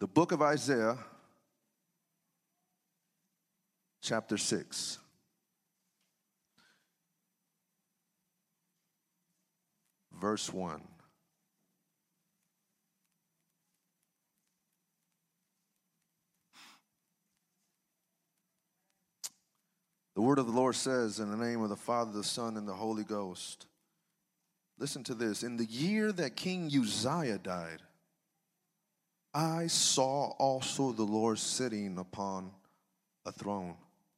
The book of Isaiah, chapter 6. Verse 1. The word of the Lord says, in the name of the Father, the Son, and the Holy Ghost. Listen to this. In the year that King Uzziah died, I saw also the Lord sitting upon a throne,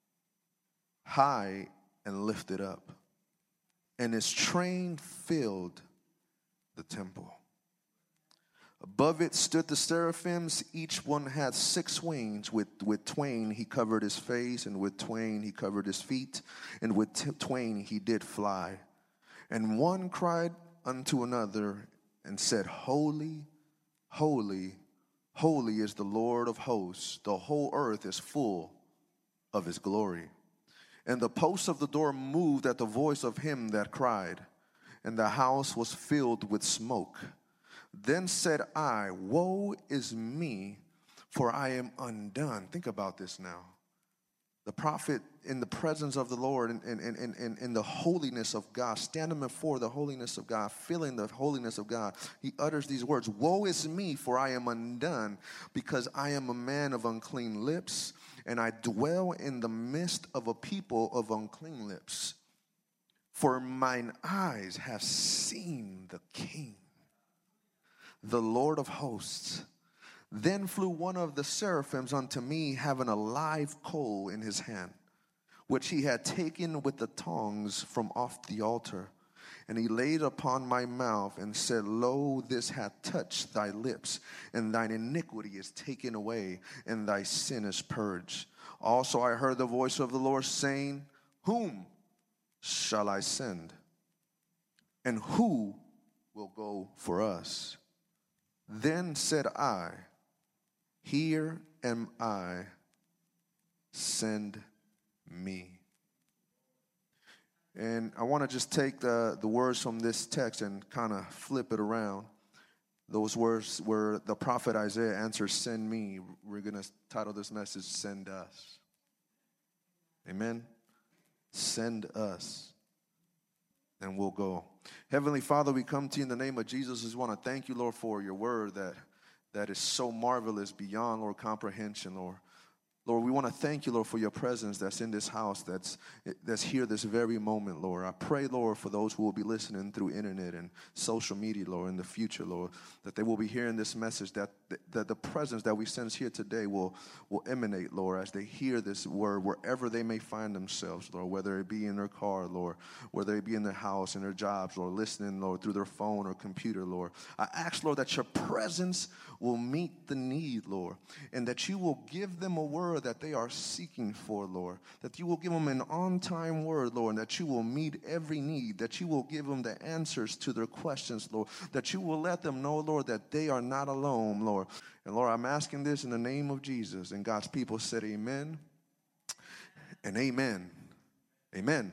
high and lifted up, and his train filled the temple. Above it stood the seraphims. Each one had 6 wings. With twain he covered his face, and with twain he covered his feet, and with twain he did fly. And one cried unto another and said, Holy, holy, holy is the Lord of hosts. The whole earth is full of his glory. And the posts of the door moved at the voice of him that cried, and the house was filled with smoke. Then said I, Woe is me, for I am undone. Think about this now. The prophet in the presence of the Lord, in the holiness of God, standing before the holiness of God, feeling the holiness of God, he utters these words, Woe is me, for I am undone, because I am a man of unclean lips, and I dwell in the midst of a people of unclean lips. For mine eyes have seen the King, the Lord of hosts. Then flew one of the seraphims unto me, having a live coal in his hand, which he had taken with the tongs from off the altar. And he laid upon my mouth and said, Lo, this hath touched thy lips, and thine iniquity is taken away, and thy sin is purged. Also I heard the voice of the Lord saying, Whom shall I send? And who will go for us? Then said I, Here am I, send me. And I want to just take the words from this text and kind of flip it around. Those words where the prophet Isaiah answers, Send me. We're going to title this message, Send Us. Amen? Send us, and we'll go. Heavenly Father, we come to you in the name of Jesus. We just want to thank you, Lord, for your word that is so marvelous beyond, Lord, comprehension, Lord. Lord, we want to thank you, Lord, for your presence that's in this house, that's here this very moment, Lord. I pray, Lord, for those who will be listening through internet and social media, Lord, in the future, Lord, that they will be hearing this message, that the presence that we sense here today will emanate, Lord, as they hear this word wherever they may find themselves, Lord, whether it be in their car, Lord, whether it be in their house, in their jobs, Lord, listening, Lord, through their phone or computer, Lord. I ask, Lord, that your presence will meet the need, Lord, and that you will give them a word that they are seeking for, Lord, that you will give them an on-time word, Lord, and that you will meet every need, that you will give them the answers to their questions, Lord, that you will let them know, Lord, that they are not alone, Lord. And Lord, I'm asking this in the name of Jesus. And God's people said amen and amen. Amen.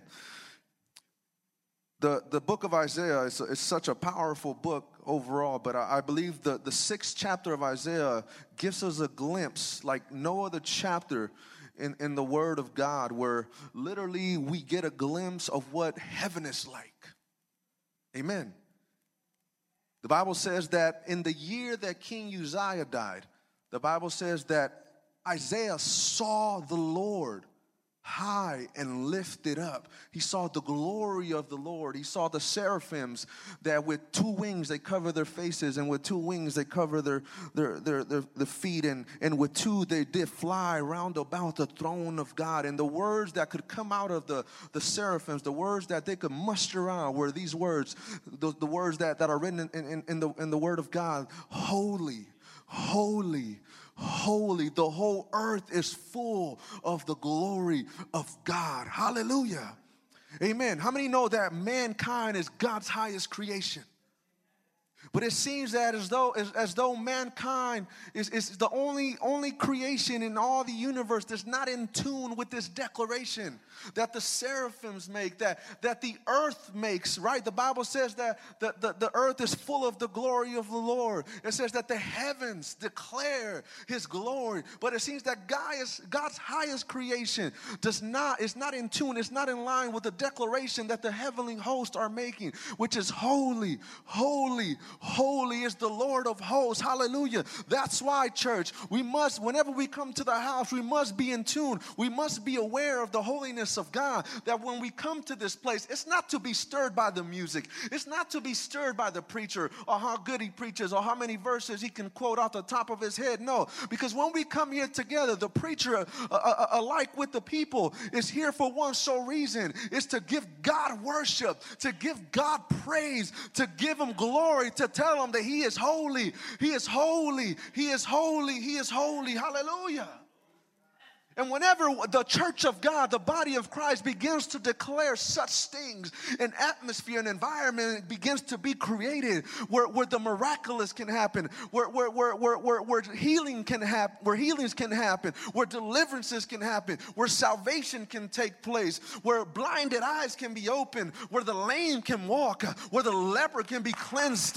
The book of Isaiah is such a powerful book overall, but I believe the 6th chapter of Isaiah gives us a glimpse like no other chapter in the Word of God, where literally we get a glimpse of what heaven is like. Amen. The Bible says that in the year that King Uzziah died, the Bible says that Isaiah saw the Lord high and lifted up. He saw the glory of the Lord. He saw the seraphims that with 2 wings they cover their faces, and with 2 wings they cover their feet, and with 2 they did fly round about the throne of God. And the words that could come out of the seraphims, the words that they could muster out, were these words, the words that are written in the Word of God: Holy, holy, holy. The whole earth is full of the glory of God. Hallelujah. Amen. How many know that mankind is God's highest creation? But it seems that as though mankind is the only creation in all the universe that's not in tune with this declaration that the seraphims make, that the earth makes, right? The Bible says that the earth is full of the glory of the Lord. It says that the heavens declare his glory. But it seems that God's highest creation is not in tune, it's not in line with the declaration that the heavenly hosts are making, which is holy, holy, holy is the Lord of hosts. Hallelujah. That's why, church, we must, whenever we come to the house, we must be in tune. We must be aware of the holiness of God, that when we come to this place, it's not to be stirred by the music. It's not to be stirred by the preacher or how good he preaches or how many verses he can quote off the top of his head. No, because when we come here together, the preacher, alike with the people, is here for one sole reason. It's to give God worship, to give God praise, to give him glory, to tell him that he is holy, he is holy, he is holy, he is holy. Hallelujah. And whenever the church of God, the body of Christ, begins to declare such things, an atmosphere, an environment begins to be created where the miraculous can happen, where healing can happen, where healings can happen, where deliverances can happen, where salvation can take place, where blinded eyes can be opened, where the lame can walk, where the leper can be cleansed,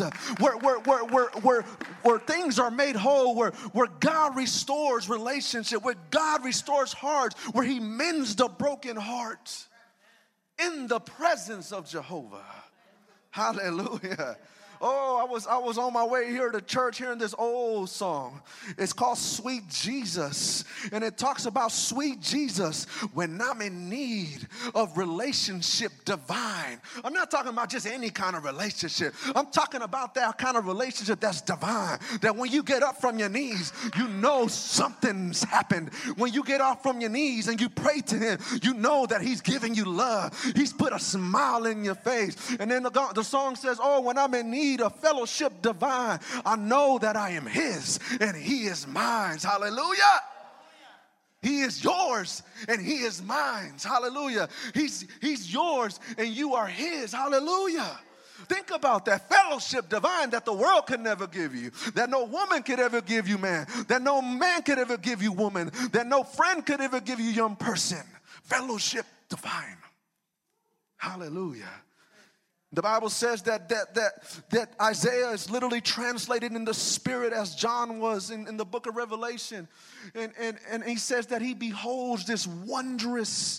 where things are made whole, where God restores relationship, where God restores hearts, where he mends the broken heart in the presence of Jehovah. Hallelujah. Oh, I was on my way here to church hearing this old song. It's called Sweet Jesus. And it talks about sweet Jesus when I'm in need of relationship divine. I'm not talking about just any kind of relationship. I'm talking about that kind of relationship that's divine. That when you get up from your knees, you know something's happened. When you get off from your knees and you pray to him, you know that he's giving you love. He's put a smile in your face. And then the song says, oh, when I'm in need of fellowship divine, I know that I am his and he is mine. Hallelujah. He is yours and he is mine. Hallelujah. He's yours and you are his. Hallelujah. Think about that fellowship divine that the world could never give you, that no woman could ever give you, man, that no man could ever give you, woman, that no friend could ever give you, young person. Fellowship divine. Hallelujah. The Bible says that Isaiah is literally translated in the spirit as John was in the book of Revelation. And he says that he beholds this wondrous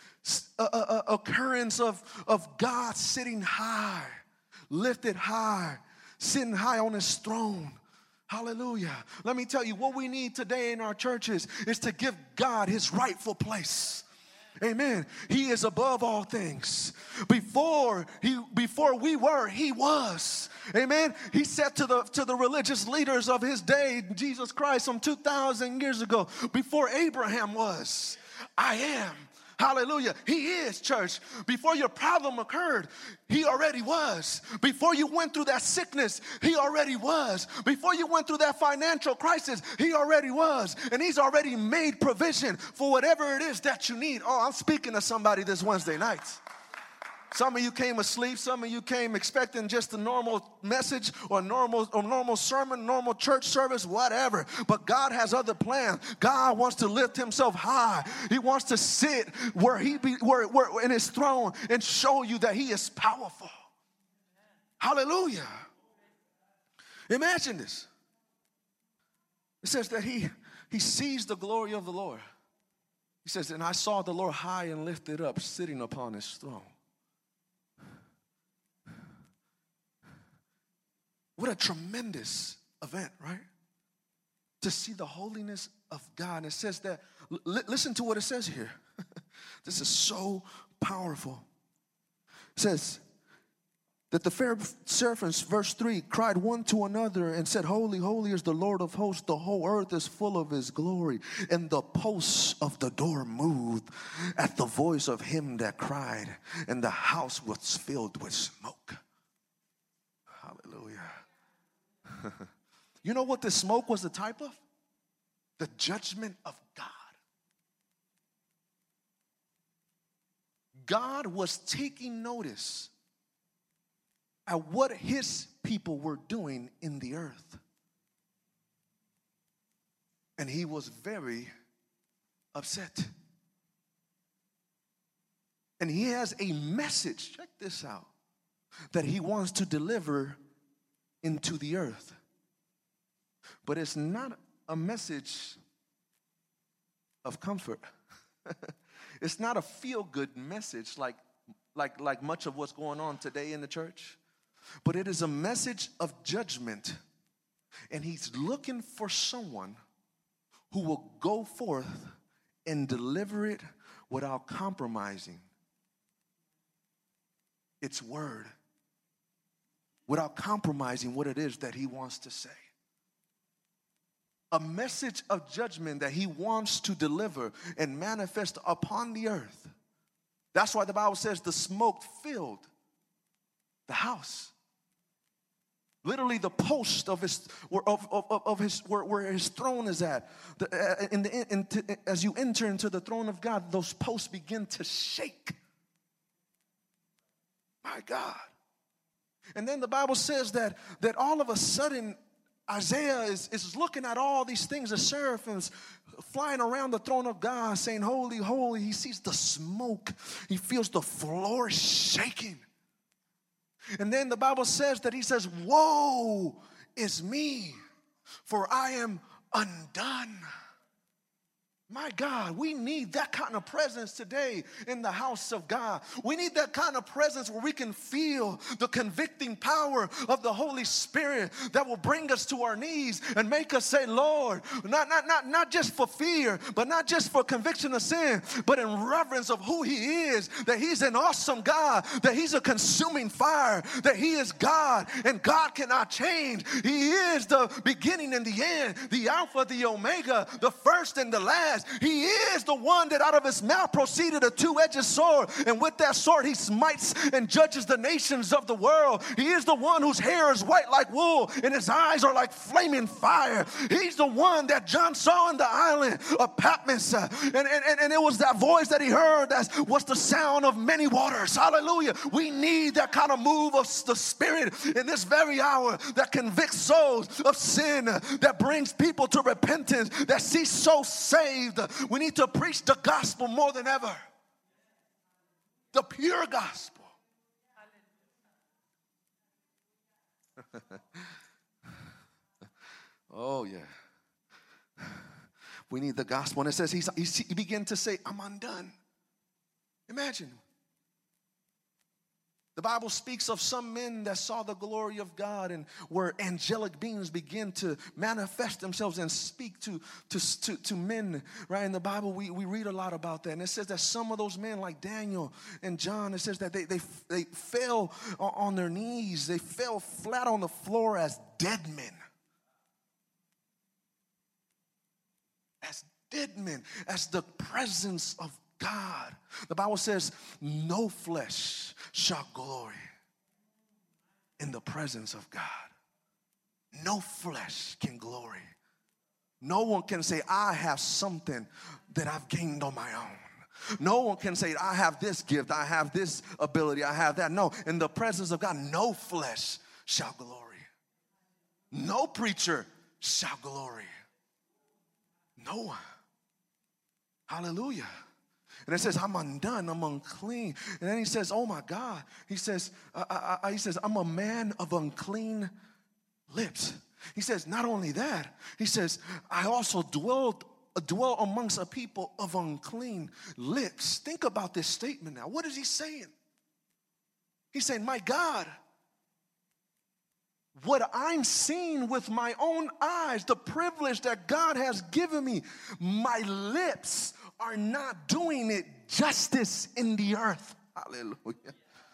occurrence of God sitting high, lifted high, sitting high on his throne. Hallelujah. Let me tell you, what we need today in our churches is to give God his rightful place. Amen. He is above all things. Before we were, he was. Amen. He said to the religious leaders of his day, Jesus Christ, some 2,000 years ago, before Abraham was, I am. Hallelujah. He is, church. Before your problem occurred, he already was. Before you went through that sickness, he already was. Before you went through that financial crisis, he already was. And he's already made provision for whatever it is that you need. Oh, I'm speaking to somebody this Wednesday night. Some of you came asleep. Some of you came expecting just a normal message or normal sermon, normal church service, whatever. But God has other plans. God wants to lift himself high. He wants to sit where where in his throne and show you that he is powerful. Hallelujah. Imagine this. It says that he sees the glory of the Lord. He says, and I saw the Lord high and lifted up, sitting upon his throne. What a tremendous event, right? To see the holiness of God. And it says that, listen to what it says here. This is so powerful. It says that the seraphims, verse 3, cried one to another and said, holy, holy is the Lord of hosts. The whole earth is full of his glory. And the posts of the door moved at the voice of him that cried. And the house was filled with smoke. Hallelujah. You know what the smoke was the type of? The judgment of God. God was taking notice at what his people were doing in the earth. And he was very upset. And he has a message, check this out, that he wants to deliver into the earth. But it's not a message of comfort. It's not a feel-good message like much of what's going on today in the church. But it is a message of judgment. And he's looking for someone who will go forth and deliver it without compromising its word, without compromising what it is that he wants to say. A message of judgment that he wants to deliver and manifest upon the earth. That's why the Bible says the smoke filled the house. Literally, the post of his where his throne is at. As you enter into the throne of God, those posts begin to shake. My God! And then the Bible says that all of a sudden Isaiah is looking at all these things, the seraphims flying around the throne of God, saying, "Holy, holy." He sees the smoke. He feels the floor shaking. And then the Bible says that he says, "Woe is me, for I am undone." My God, we need that kind of presence today in the house of God. We need that kind of presence where we can feel the convicting power of the Holy Spirit that will bring us to our knees and make us say, "Lord," not just for fear, but not just for conviction of sin, but in reverence of who he is, that he's an awesome God, that he's a consuming fire, that he is God and God cannot change. He is the beginning and the end, the Alpha, the Omega, the first and the last. He is the one that out of his mouth proceeded a two-edged sword, and with that sword he smites and judges the nations of the world. He is the one whose hair is white like wool and his eyes are like flaming fire. He's the one that John saw in the island of Patmos, and it was that voice that he heard that was the sound of many waters. Hallelujah. We need that kind of move of the Spirit in this very hour that convicts souls of sin, that brings people to repentance, that sees souls saved. We need to preach the gospel more than ever. The pure gospel. Oh, yeah. We need the gospel. And it says he began to say, "I'm undone." Imagine. The Bible speaks of some men that saw the glory of God and where angelic beings begin to manifest themselves and speak to men, right? In the Bible, we read a lot about that. And it says that some of those men, like Daniel and John, it says that they fell on their knees. They fell flat on the floor as dead men. As dead men, as the presence of God. The Bible says, "No flesh shall glory in the presence of God." No flesh can glory. No one can say, "I have something that I've gained on my own." No one can say, "I have this gift, I have this ability, I have that." No, in the presence of God, no flesh shall glory. No preacher shall glory. No one. Hallelujah. And it says, "I'm undone, I'm unclean." And then he says, oh my God. He says, "I'm a man of unclean lips." He says, not only that, he says, "I also dwell amongst a people of unclean lips." Think about this statement now. What is he saying? He's saying, my God, what I'm seeing with my own eyes, the privilege that God has given me, my lips are not doing it justice in the earth. Hallelujah.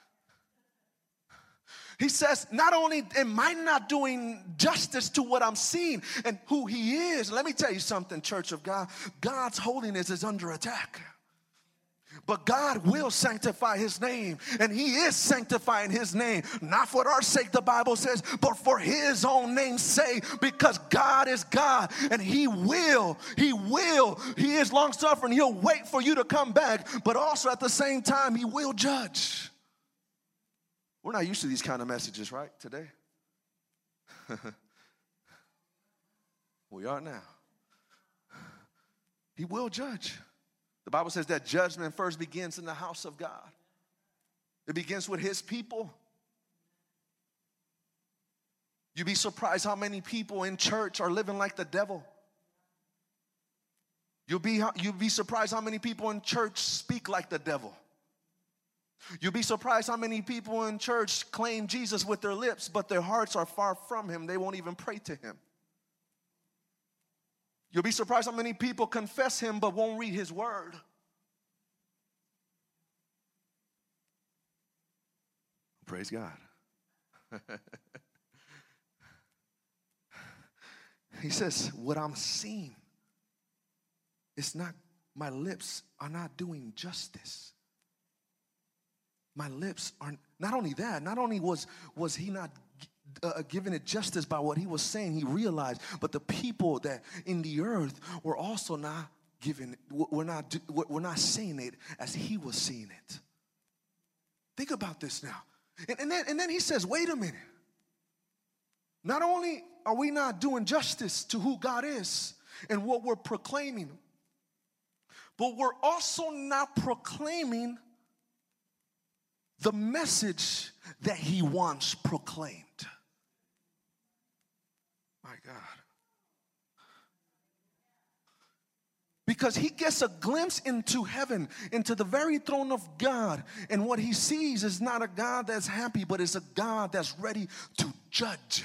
He says, not only am I not doing justice to what I'm seeing and who he is. Let me tell you something, church of God. God's holiness is under attack. But God will sanctify his name, and he is sanctifying his name, not for our sake, the Bible says, but for his own name's sake, because God is God, and he is long-suffering. He'll wait for you to come back, but also at the same time, he will judge. We're not used to these kind of messages, right, today? We are now. He will judge. The Bible says that judgment first begins in the house of God. It begins with his people. You'd be surprised how many people in church are living like the devil. You'll be surprised how many people in church speak like the devil. You'll be surprised how many people in church claim Jesus with their lips, but their hearts are far from him. They won't even pray to him. You'll be surprised how many people confess him but won't read his word. Praise God. He says, what I'm seeing, it's not, my lips are not doing justice. My lips are, not only that, not only was he not giving it justice by what he was saying, he realized, but the people that in the earth were also not giving, we're not saying it as he was seeing it. Think about this now. And then he says, wait a minute. Not only are we not doing justice to who God is and what we're proclaiming, but we're also not proclaiming the message that he once proclaimed. My God. Because he gets a glimpse into heaven, into the very throne of God. And what he sees is not a God that's happy, but it's a God that's ready to judge.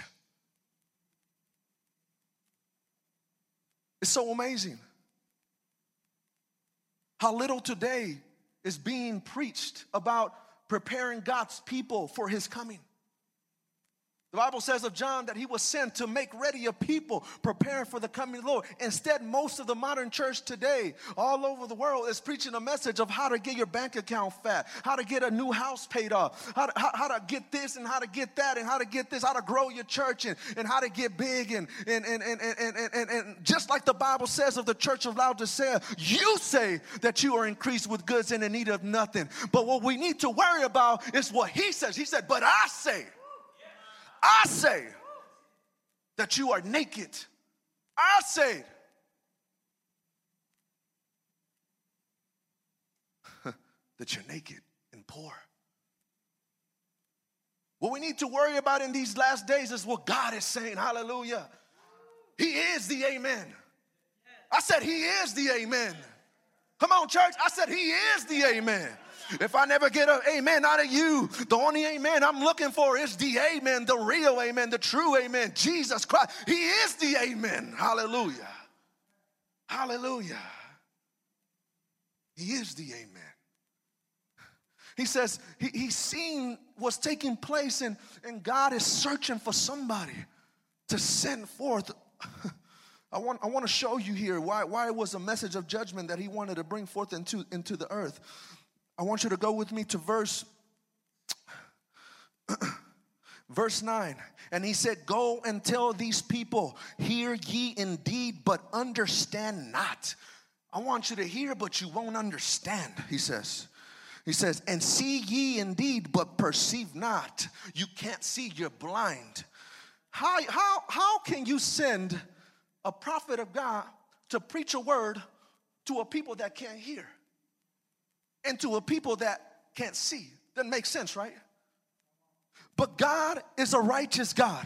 It's so amazing how little today is being preached about preparing God's people for his coming. The Bible says of John that he was sent to make ready a people preparing for the coming of the Lord. Instead, most of the modern church today, all over the world, is preaching a message of how to get your bank account fat, how to get a new house paid off, how to get this and how to get that and how to get this, how to grow your church and how to get big. And just like the Bible says of the church of Laodicea, you say that you are increased with goods and in need of nothing. But what we need to worry about is what he says. He said, but I say that you are naked. I say that you're naked and poor. What we need to worry about in these last days is what God is saying. Hallelujah. He is the amen. I said he is the amen. Come on, church. I said he is the amen. If I never get an amen out of you, the only amen I'm looking for is the amen, the real amen, the true amen, Jesus Christ. He is the amen. Hallelujah. Hallelujah. He is the amen. He says he's seen what's taking place and God is searching for somebody to send forth. I want to show you here why it was a message of judgment that he wanted to bring forth into the earth. I want you to go with me to verse 9. And he said, go and tell these people, hear ye indeed, but understand not. I want you to hear, but you won't understand, he says. He says, and see ye indeed, but perceive not. You can't see, you're blind. How can you send a prophet of God to preach a word to a people that can't hear? And to a people that can't see? Doesn't make sense, right? But God is a righteous God.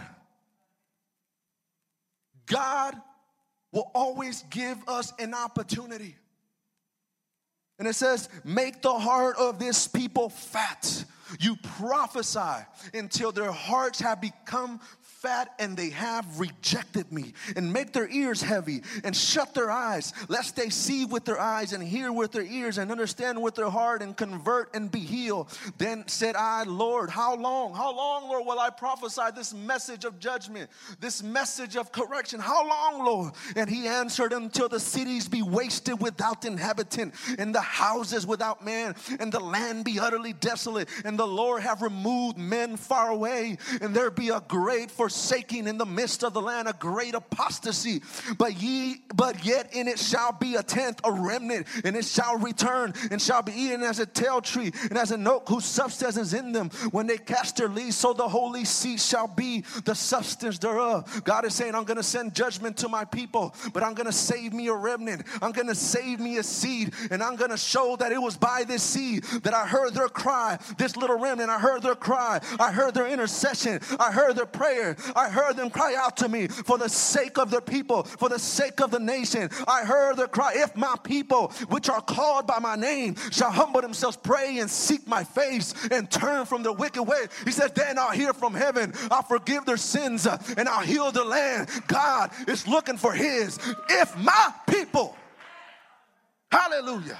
God will always give us an opportunity. And it says, make the heart of this people fat. You prophesy until their hearts have become fat and they have rejected me, and make their ears heavy and shut their eyes, lest they see with their eyes and hear with their ears and understand with their heart and convert and be healed. Then said I, Lord, how long, Lord, will I prophesy this message of judgment, this message of correction? How long, Lord? And he answered, until the cities be wasted without inhabitant, and the houses without man, and the land be utterly desolate, and the Lord have removed men far away, and there be a great forsaking forsaking in the midst of the land a great apostasy. But yet in it shall be a tenth, a remnant, and it shall return and shall be eaten as a tell tree and as an oak whose substance is in them when they cast their leaves. So the holy seed shall be the substance thereof. God is saying, I'm going to send judgment to my people, but I'm going to save me a remnant. I'm going to save me a seed, and I'm going to show that it was by this seed that I heard their cry, this little remnant. I heard their cry. I heard their intercession. I heard their prayer. I heard them cry out to me for the sake of their people, for the sake of the nation. I heard their cry. If my people, which are called by my name, shall humble themselves, pray and seek my face and turn from their wicked way. He said, then I'll hear from heaven. I'll forgive their sins and I'll heal the land. God is looking for his. If my people, hallelujah.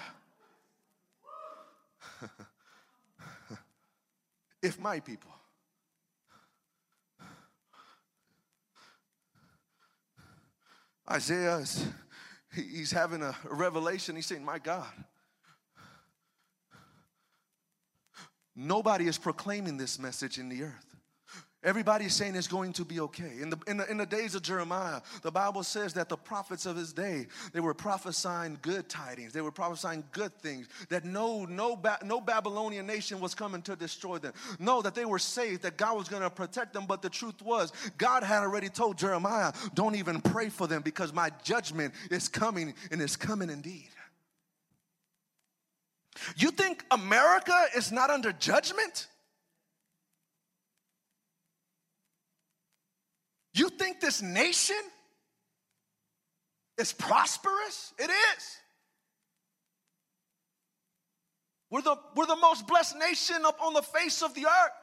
If my people. Isaiah, he's having a revelation. He's saying, my God, nobody is proclaiming this message in the earth. Everybody is saying it's going to be okay. In the days of Jeremiah, the Bible says that the prophets of his day, they were prophesying good tidings. They were prophesying good things, that no Babylonian nation was coming to destroy them. No, that they were safe, that God was going to protect them. But the truth was, God had already told Jeremiah, don't even pray for them because my judgment is coming, and it's coming indeed. You think America is not under judgment? You think this nation is prosperous? It is. We're the most blessed nation up on the face of the earth.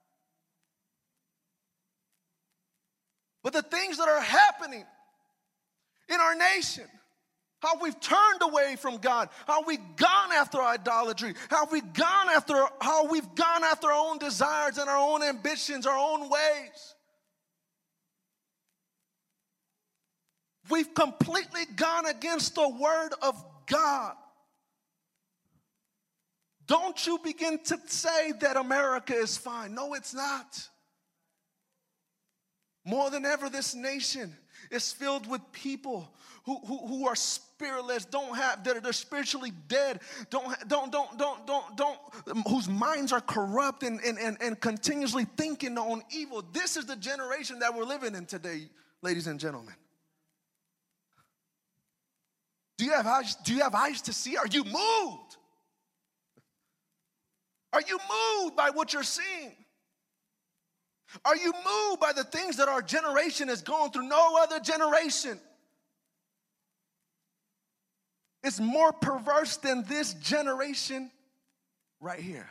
But the things that are happening in our nation, how we've turned away from God, how we've gone after idolatry, how we've gone after our own desires and our own ambitions, our own ways. We've completely gone against the word of God. Don't you begin to say that America is fine. No, it's not. More than ever, this nation is filled with people who are spiritless, they're spiritually dead, whose minds are corrupt and continuously thinking on evil. This is the generation that we're living in today, ladies and gentlemen. Do you have eyes to see? Are you moved? Are you moved by what you're seeing? Are you moved by the things that our generation is going through? No other generation is more perverse than this generation right here.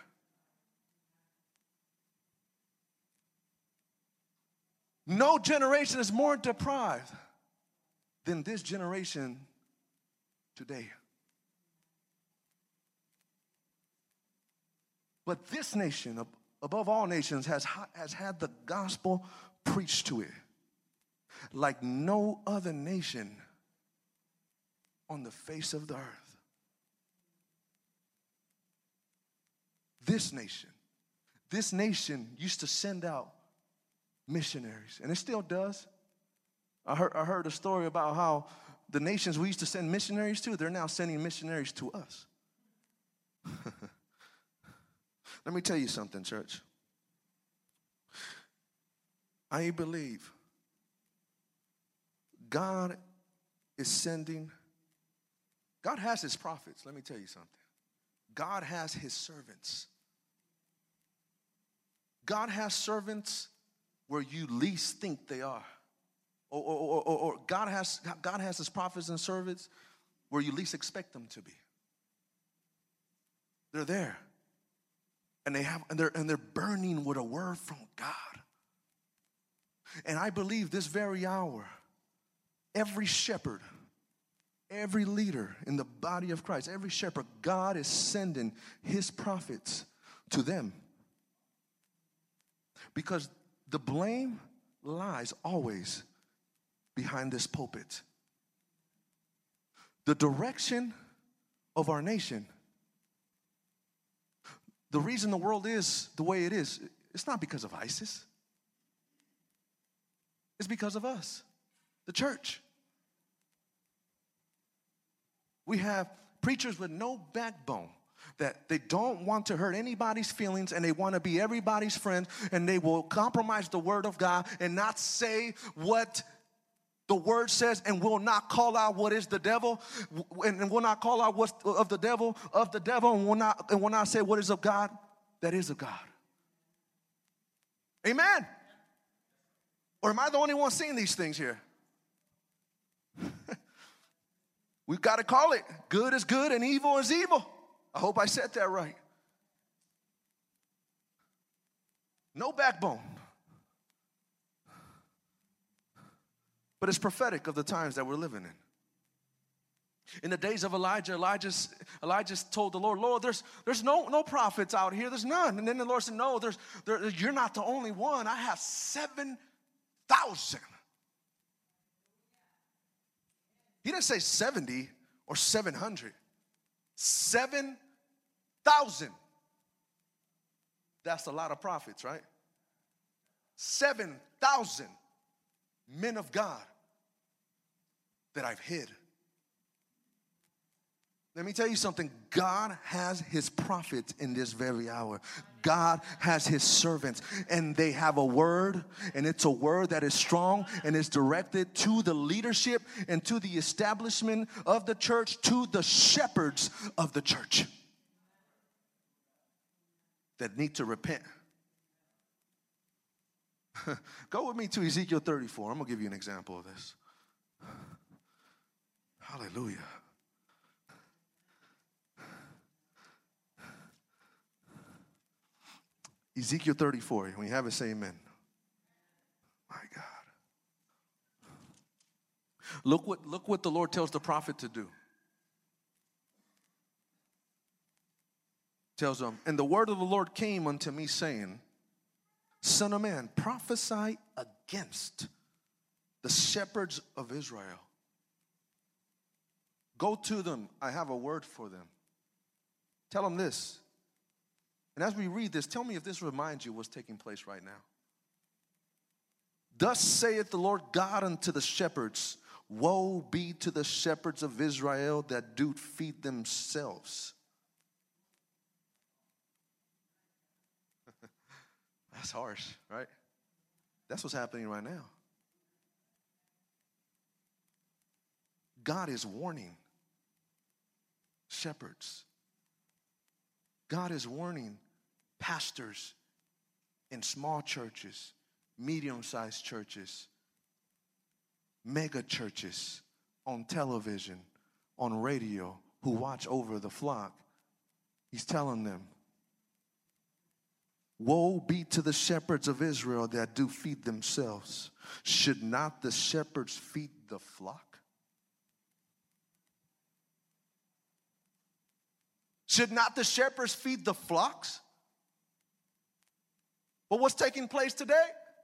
No generation is more deprived than this generation today. But this nation, above all nations, has had the gospel preached to it like no other nation on the face of the earth. This nation used to send out missionaries, and it still does. I heard a story about how the nations we used to send missionaries to, they're now sending missionaries to us. Let me tell you something, church. I believe God has his prophets. Let me tell you something. God has his servants. God has servants where you least think they are. Or God has his prophets and servants where you least expect them to be. They're there. And they're burning with a word from God. And I believe this very hour, every shepherd, every leader in the body of Christ, every shepherd, God is sending his prophets to them. Because the blame lies always behind this pulpit. The direction of our nation, the reason the world is the way it is, it's not because of ISIS. It's because of us, the church. We have preachers with no backbone, that they don't want to hurt anybody's feelings, and they want to be everybody's friend, and they will compromise the word of God and not say what the word says, and will not call out what is the devil, and will not call out what's of the devil, and will not say what is of God, that is of God. Amen. Or am I the only one seeing these things here? We've got to call it. Good is good and evil is evil. I hope I said that right. No backbone. But it's prophetic of the times that we're living in. In the days of Elijah, Elijah told the Lord, there's no prophets out here. There's none. And then the Lord said, no, you're not the only one. I have 7,000. He didn't say 70 or 700. 7,000. That's a lot of prophets, right? 7,000 men of God that I've hid. Let me tell you something. God has his prophets in this very hour. God has his servants, and they have a word, and it's a word that is strong and is directed to the leadership and to the establishment of the church, to the shepherds of the church that need to repent. Go with me to Ezekiel 34. I'm going to give you an example of this. Hallelujah. Ezekiel 34. When you have it, say amen. My God. Look what the Lord tells the prophet to do. Tells him, and the word of the Lord came unto me, saying, Son of man, prophesy against the shepherds of Israel. Go to them. I have a word for them. Tell them this. And as we read this, tell me if this reminds you what's taking place right now. Thus saith the Lord God unto the shepherds, woe be to the shepherds of Israel that do feed themselves. That's harsh, right? That's what's happening right now. God is warning shepherds. God is warning pastors in small churches, medium-sized churches, mega churches, on television, on radio, who watch over the flock. He's telling them, woe be to the shepherds of Israel that do feed themselves. Should not the shepherds feed the flock? Should not the shepherds feed the flocks? But what's taking place today?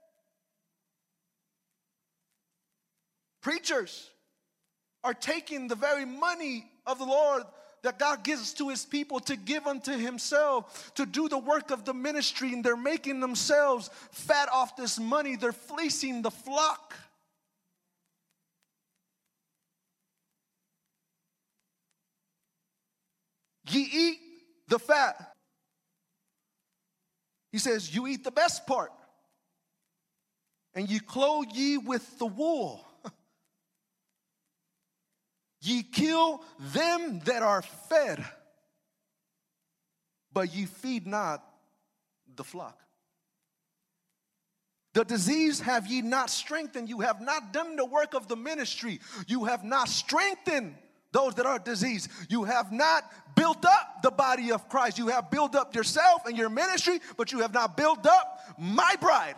Preachers are taking the very money of the Lord that God gives to his people to give unto himself, to do the work of the ministry, and they're making themselves fat off this money. They're fleecing the flock. Ye eat the fat. He says, you eat the best part, and ye clothe ye with the wool. Ye kill them that are fed, but ye feed not the flock. The disease have ye not strengthened. You have not done the work of the ministry. You have not strengthened those that are diseased. You have not built up the body of Christ. You have built up yourself and your ministry, but you have not built up my bride.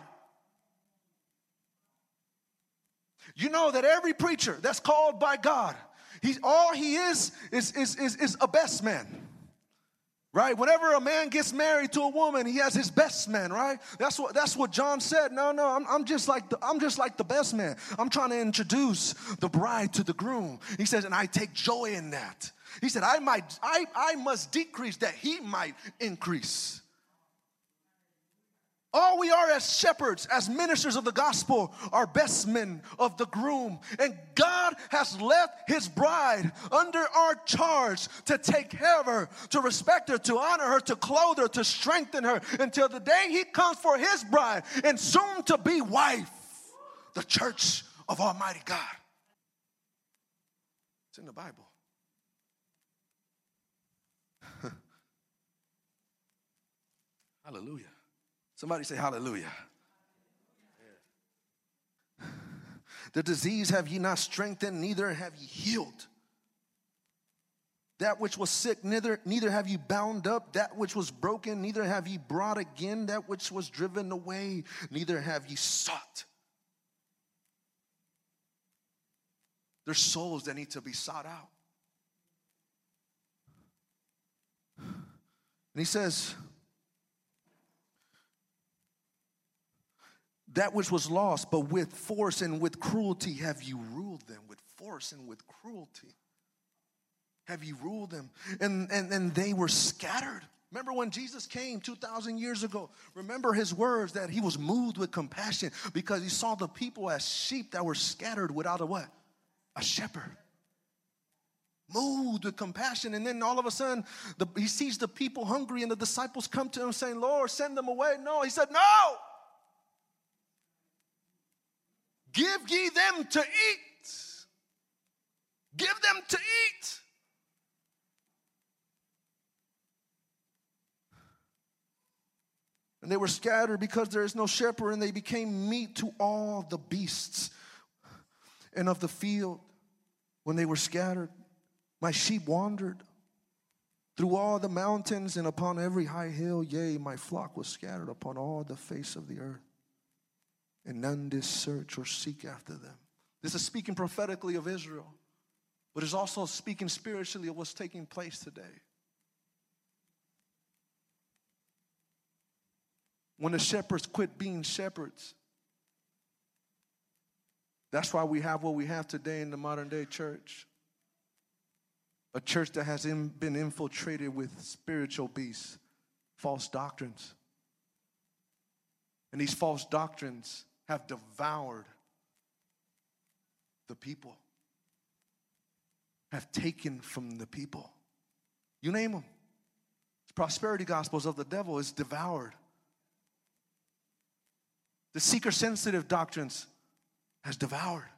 You know that every preacher that's called by God, all he is a best man. Right? Whenever a man gets married to a woman, he has his best man, right? That's what John said. No, I'm just like the best man. I'm trying to introduce the bride to the groom. He says, and I take joy in that. He said, I must decrease that he might increase. All we are as shepherds, as ministers of the gospel, are best men of the groom. And God has left his bride under our charge to take care of her, to respect her, to honor her, to clothe her, to strengthen her until the day he comes for his bride and soon to be wife, the church of Almighty God. It's in the Bible. Hallelujah. Somebody say hallelujah. Yeah. The disease have ye not strengthened, neither have ye healed. That which was sick, neither have ye bound up. That which was broken, neither have ye brought again. That which was driven away, neither have ye sought. There's souls that need to be sought out. And he says, that which was lost, but with force and with cruelty have you ruled them. With force and with cruelty have you ruled them. And they were scattered. Remember when Jesus came 2,000 years ago? Remember his words that he was moved with compassion because he saw the people as sheep that were scattered without a what? A shepherd. Moved with compassion. And then all of a sudden, he sees the people hungry and the disciples come to him saying, Lord, send them away. No, he said, no. Give ye them to eat. Give them to eat. And they were scattered because there is no shepherd, and they became meat to all the beasts and of the field. When they were scattered, my sheep wandered through all the mountains and upon every high hill. Yea, my flock was scattered upon all the face of the earth. And none did search or seek after them. This is speaking prophetically of Israel, but it's also speaking spiritually of what's taking place today. When the shepherds quit being shepherds, that's why we have what we have today in the modern day church. A church that has been infiltrated with spiritual beasts, false doctrines. And these false doctrines have devoured the people, have taken from the people. You name them. It's prosperity gospels of the devil is devoured. The seeker-sensitive doctrines has devoured.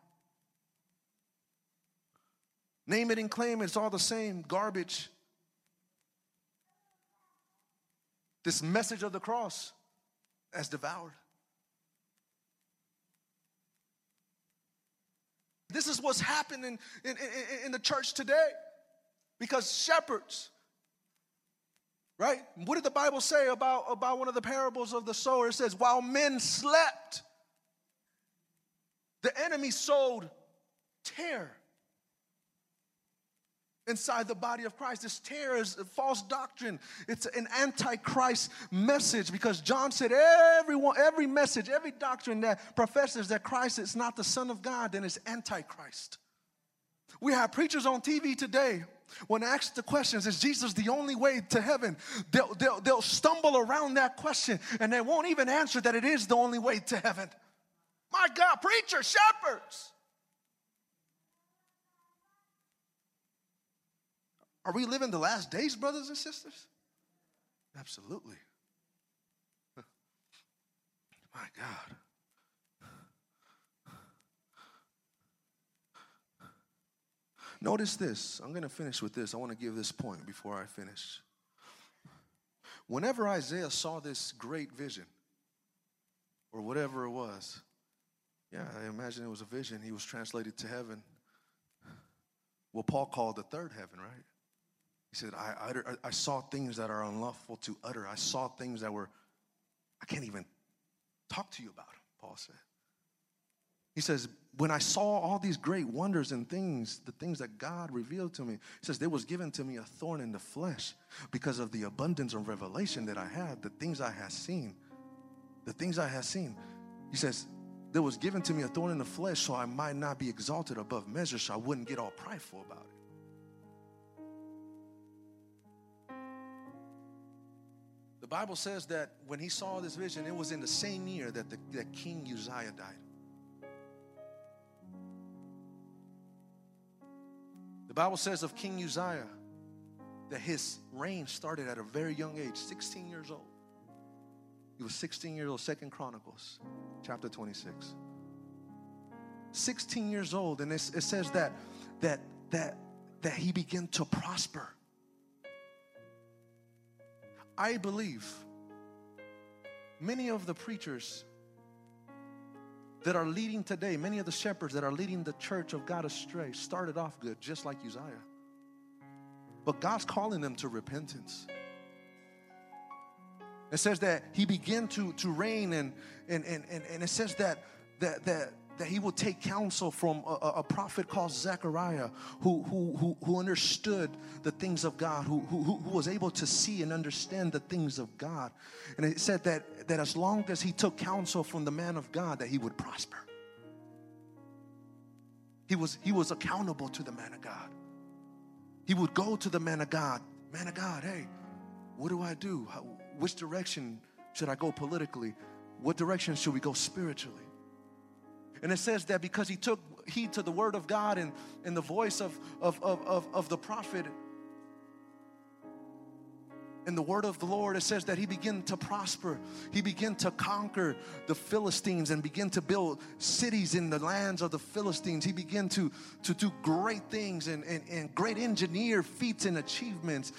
Name it and claim it, it's all the same garbage. This message of the cross has devoured. This is what's happening in the church today. Because shepherds, right? What did the Bible say about one of the parables of the sower? It says, while men slept, the enemy sowed terror inside the body of Christ. This terror is a false doctrine. It's an antichrist message, because John said every message, every doctrine that professes that Christ is not the Son of God, then it's antichrist. We have preachers on TV today, when asked the questions, is Jesus the only way to heaven? They'll stumble around that question, and they won't even answer that it is the only way to heaven. My God, preachers, shepherds. Are we living the last days, brothers and sisters? Absolutely. My God. Notice this. I'm going to finish with this. I want to give this point before I finish. Whenever Isaiah saw this great vision, or whatever it was, yeah, I imagine it was a vision. He was translated to heaven. What Paul called the third heaven, right? He said, I saw things that are unlawful to utter. I saw things that I can't even talk to you about them, Paul said. He says, when I saw all these great wonders and things, the things that God revealed to me, he says, there was given to me a thorn in the flesh because of the abundance of revelation that I had, the things I had seen. The things I had seen. He says, there was given to me a thorn in the flesh so I might not be exalted above measure, so I wouldn't get all prideful about it. The Bible says that when he saw this vision, it was in the same year that King Uzziah died. The Bible says of King Uzziah that his reign started at a very young age, 16 years old. He was 16 years old, 2 Chronicles, chapter 26. 16 years old, and it says that he began to prosper. I believe many of the preachers that are leading today, many of the shepherds that are leading the church of God astray, started off good, just like Uzziah. But God's calling them to repentance. It says that he began to reign, and it says that he would take counsel from a prophet called Zechariah, who understood the things of God, who was able to see and understand the things of God. And it said that as long as he took counsel from the man of God, that he would prosper. He was accountable to the man of God. He would go to the man of God, hey, what do I do? Which direction should I go politically? What direction should we go spiritually? And it says that because he took heed to the word of God and the voice of the prophet and the word of the Lord, it says that he began to prosper. He began to conquer the Philistines and begin to build cities in the lands of the Philistines. He began to do great things and great engineer feats and achievements,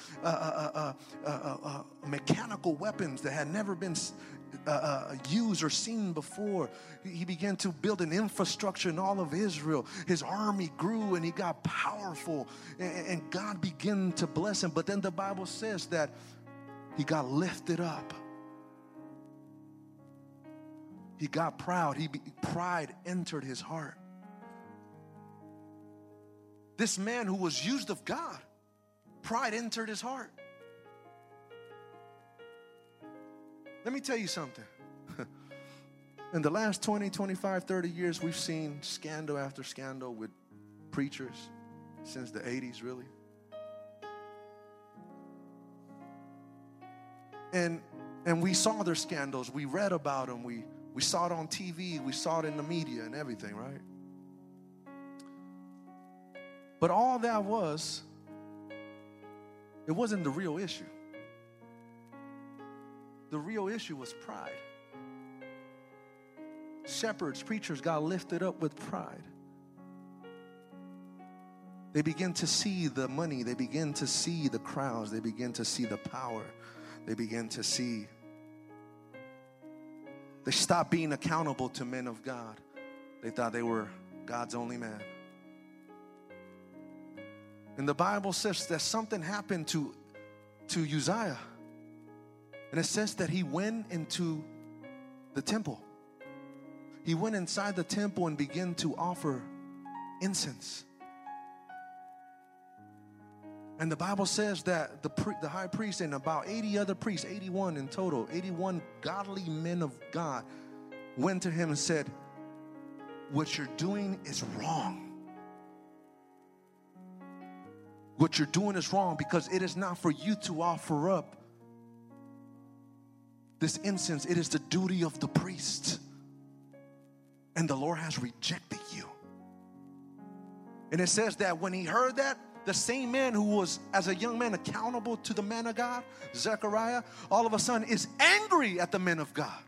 mechanical weapons that had never been used or seen before. He began to build an infrastructure in all of Israel. His army grew and he got powerful, and God began to bless him. But then the Bible says that he got lifted up. He got proud. Pride entered his heart. This man who was used of God, pride entered his heart. Let me tell you something. In the last 20, 25, 30 years, we've seen scandal after scandal with preachers since the 80s, really. And we saw their scandals. We read about them. We saw it on TV. We saw it in the media and everything, right? But all that it wasn't the real issue. The real issue was pride. Shepherds, preachers got lifted up with pride. They begin to see the money. They begin to see the crowds. They begin to see the power. They begin to see. They stopped being accountable to men of God. They thought they were God's only man. And the Bible says that something happened to Uzziah. And it says that he went into the temple. He went inside the temple and began to offer incense. And the Bible says that the high priest and about 80 other priests, 81 in total, 81 godly men of God went to him and said, what you're doing is wrong. What you're doing is wrong, because it is not for you to offer up this incense. It is the duty of the priest. And the Lord has rejected you. And it says that when he heard that, the same man who was, as a young man, accountable to the man of God, Zechariah, all of a sudden is angry at the men of God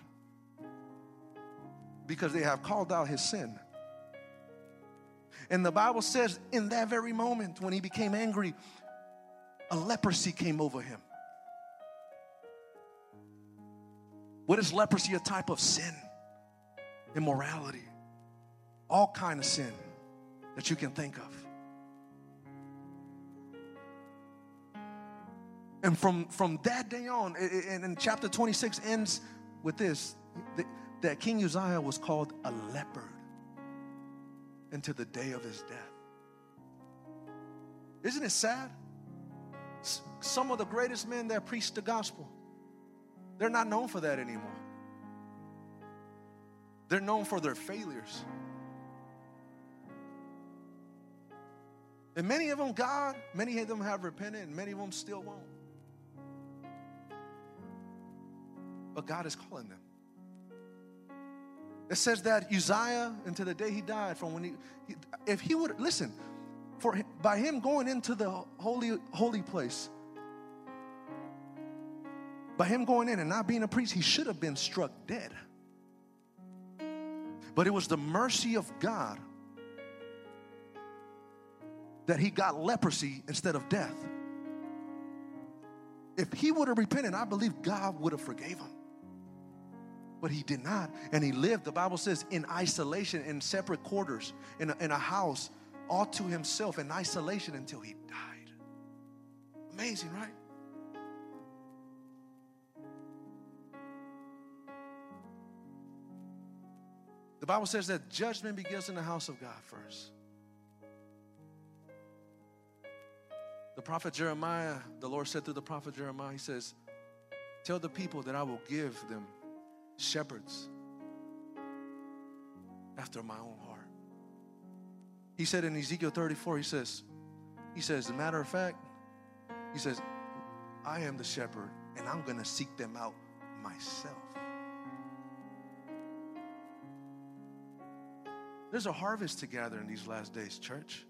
because they have called out his sin. And the Bible says in that very moment when he became angry, a leprosy came over him. What is leprosy? A type of sin, immorality, all kind of sin that you can think of. And from that day on, and chapter 26 ends with this, that King Uzziah was called a leper until the day of his death. Isn't it sad? Some of the greatest men that preach the gospel, they're not known for that anymore. They're known for their failures. And many of them have repented, and many of them still won't. but God is calling them. It says that Uzziah, until the day he died, from when if he would listen, by him going into the holy place, by him going in and not being a priest, he should have been struck dead. But it was the mercy of God that he got leprosy instead of death. If he would have repented, I believe God would have forgave him. But he did not. And he lived, the Bible says, in isolation, in separate quarters, in a house, all to himself, in isolation until he died. Amazing, right? The Bible says that judgment begins in the house of God first. The prophet Jeremiah, the Lord said through the prophet Jeremiah, he says, tell the people that I will give them shepherds after my own heart. He said in Ezekiel 34, he says, as a matter of fact, he says, I am the shepherd and I'm going to seek them out myself. There's a harvest to gather in these last days, church.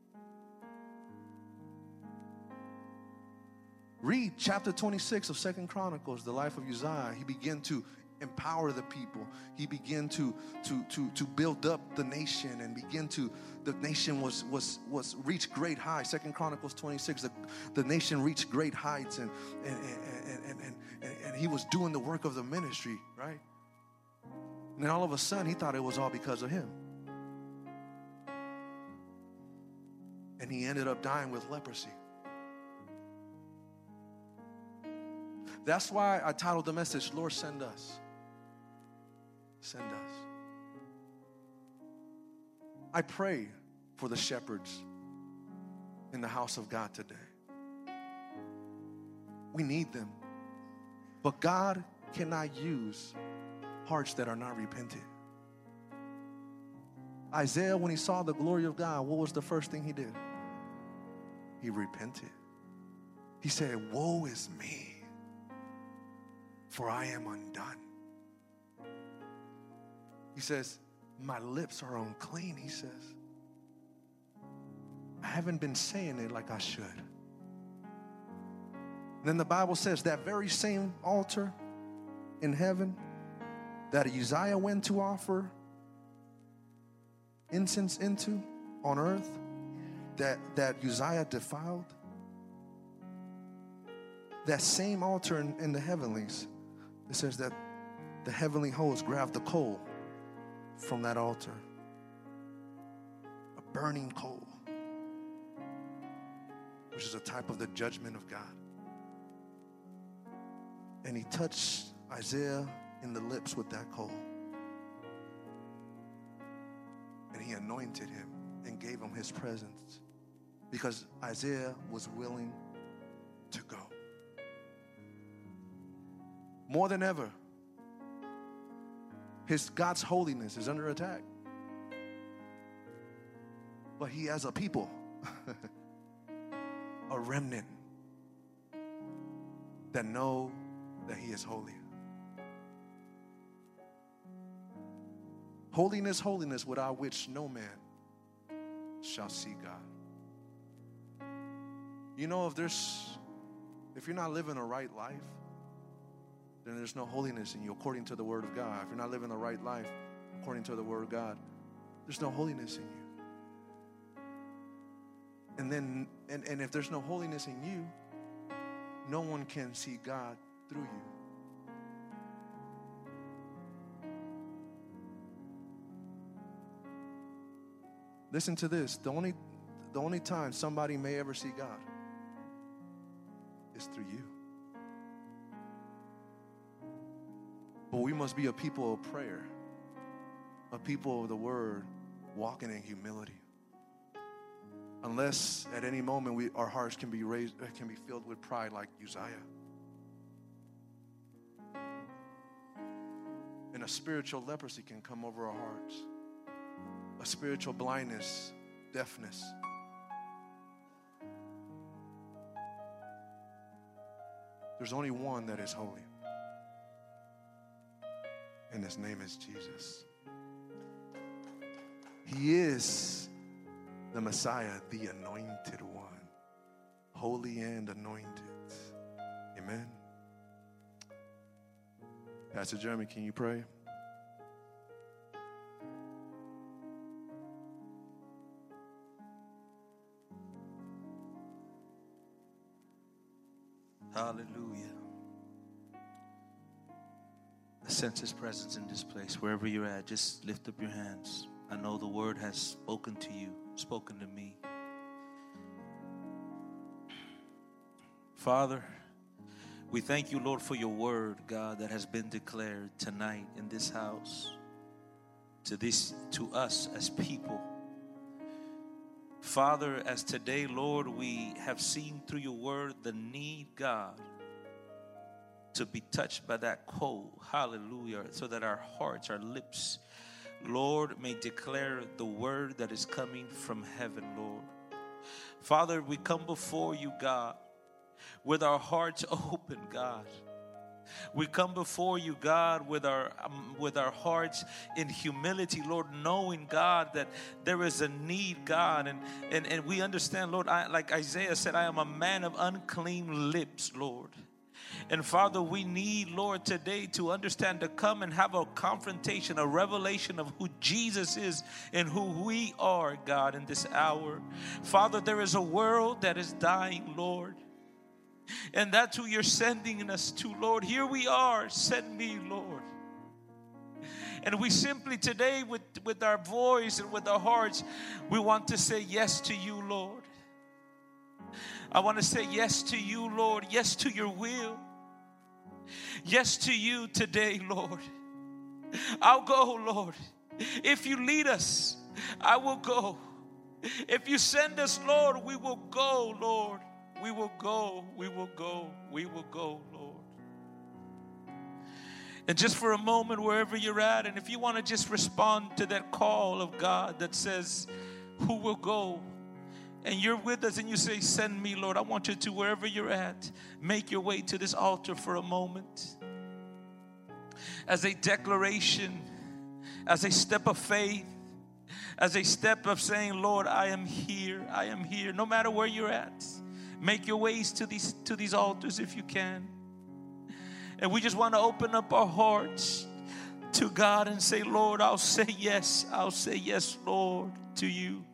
Read chapter 26 of 2 Chronicles, the life of Uzziah. He began to empower the people. He began to build up the nation and the nation was reached great heights. 2 Chronicles 26, the nation reached great heights and he was doing the work of the ministry, right? And then all of a sudden he thought it was all because of him. And he ended up dying with leprosy. That's why I titled the message, Lord, send us. Send us. I pray for the shepherds in the house of God today. We need them. But God cannot use hearts that are not repentant. Isaiah, when he saw the glory of God, what was the first thing he did? He repented. He said, woe is me, for I am undone. He says, my lips are unclean, he says. I haven't been saying it like I should. Then the Bible says that very same altar in heaven that Uzziah went to offer incense into on earth, that Uzziah defiled, that same altar in the heavenlies, it says that the heavenly host grabbed the coal from that altar, a burning coal, which is a type of the judgment of God. And he touched Isaiah in the lips with that coal. And he anointed him and gave him his presence because Isaiah was willing to go. More than ever, God's holiness is under attack. But he has a people, a remnant that know that he is holy. Holiness, holiness, without which no man shall see God. You know, if you're not living a right life, then there's no holiness in you according to the word of God. If you're not living the right life according to the word of God, there's no holiness in you. And if there's no holiness in you, no one can see God through you. Listen to this. The only time somebody may ever see God is through you. But we must be a people of prayer, a people of the word, walking in humility. Unless at any moment our hearts can be filled with pride like Uzziah. And a spiritual leprosy can come over our hearts. A spiritual blindness, deafness. There's only one that is holy. And his name is Jesus. He is the Messiah, the anointed one, holy and anointed. Amen. Pastor Jeremy, can you pray? Hallelujah. I sense his presence in this place. Wherever you're at, just lift up your hands. I know the word has spoken to you, spoken to me. Father, we thank you, Lord, for your word, God, that has been declared tonight in this house to us as people. Father, as today, Lord, we have seen through your word the need, God, to be touched by that coal. Hallelujah. So that our hearts, our lips, Lord, may declare the word that is coming from heaven, Lord. Father, we come before you, God, with our hearts open, God. We come before you, God, with our hearts in humility, Lord, knowing, God, that there is a need, God, and we understand, Lord, like Isaiah said, I am a man of unclean lips, Lord. And Father, we need, Lord, today to understand, to come and have a confrontation, a revelation of who Jesus is and who we are, God, in this hour. Father, there is a world that is dying, Lord. And that's who you're sending us to, Lord. Here we are. Send me, Lord. And we simply today, with our voice and with our hearts, we want to say yes to you, Lord. I want to say yes to you, Lord. Yes to your will. Yes to you today, Lord. I'll go, Lord. If you lead us, I will go. If you send us, Lord, we will go, Lord. We will go, we will go, we will go, Lord. And just for a moment, wherever you're at, and if you want to just respond to that call of God that says, who will go? And you're with us and you say, send me, Lord. I want you to, wherever you're at, make your way to this altar for a moment. As a declaration, as a step of faith, as a step of saying, Lord, I am here, I am here. No matter where you're at, make your ways to these altars if you can. And we just want to open up our hearts to God and say, Lord, I'll say yes, Lord, to you.